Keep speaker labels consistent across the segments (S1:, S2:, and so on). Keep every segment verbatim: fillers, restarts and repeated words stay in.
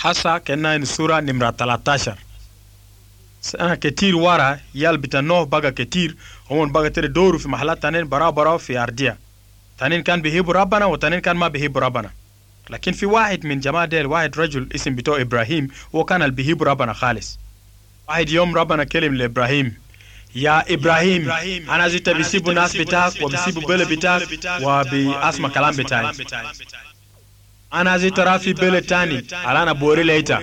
S1: hasa kena ni sura nimra talatashar. Sana ketir wara yal bitano baga ketir ومن بقى تري دوروا في محلات تانين برا برا في أرضية تانين كان بيهيبوا ربنا وتانين كان ما بيهيبوا ربنا لكن في واحد من جماعة ديل واحد رجل اسم بتوع إبراهيم هو كان اللي بيهيبوا ربنا خالص. واحد يوم ربنا كلم لإبراهيم يا إبراهيم أنا زيت بيسيبوا ناس بتاعك وبيسيبوا بلد بتاعك وبيسمع كلام بتاعك أنا زيت رافي بلد تاني على أنا بوري ليتا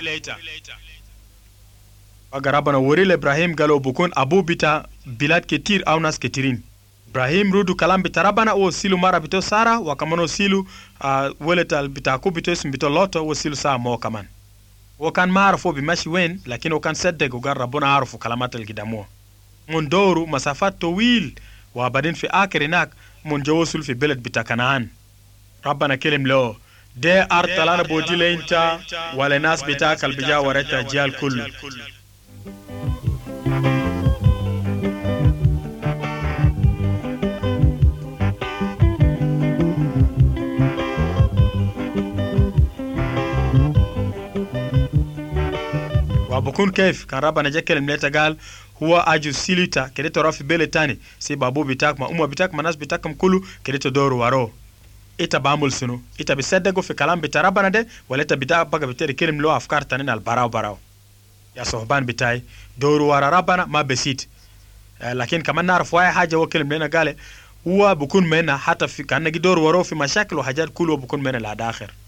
S1: Baga Rabbana wori Ibrahim galo bukun abu bita bilad ketir au nas ketirin. Ibrahim rudu kalam bita Rabbana o silu mara bito Sara wa kamano silu uh, weletal bita ku bito sim bito Loto o silu saa mo kaman. O kan maarfo bimashi wen lakini o kan seddeg ugar Rabbuna arfu kalamat al-gidamuwa. Mun dooru masafat towil wa badin fi akir inak mun jawosul fi bilad bita Kanaan. Rabbana kelim lo de artalana bojile inta wale nas bita kalbija wareta jal kullu. وابكون كيف كان ربنا جاكل مليتا قال هو اجو سيليتا كريتو رافي بيلي تاني سي بابو بتاعك ما امه بتاعك ما ناس بتاعكم كله كريتو دور وارو ايتا بعمل سنو ايتا بيصدقوا في كلام بتاع ربنا ده ولا ايتا بتاع بقى بتري كلم له افكار تانيين البراو براو يا صهبان بتاعي دور ورا ربنا ما بسيط لكن كمان نعرف واحد حاجه هو كلم لنا قال هو بكون منا حتى في كان نجي دور وراه في مشاكل وحاجات كله بكون منا للآخر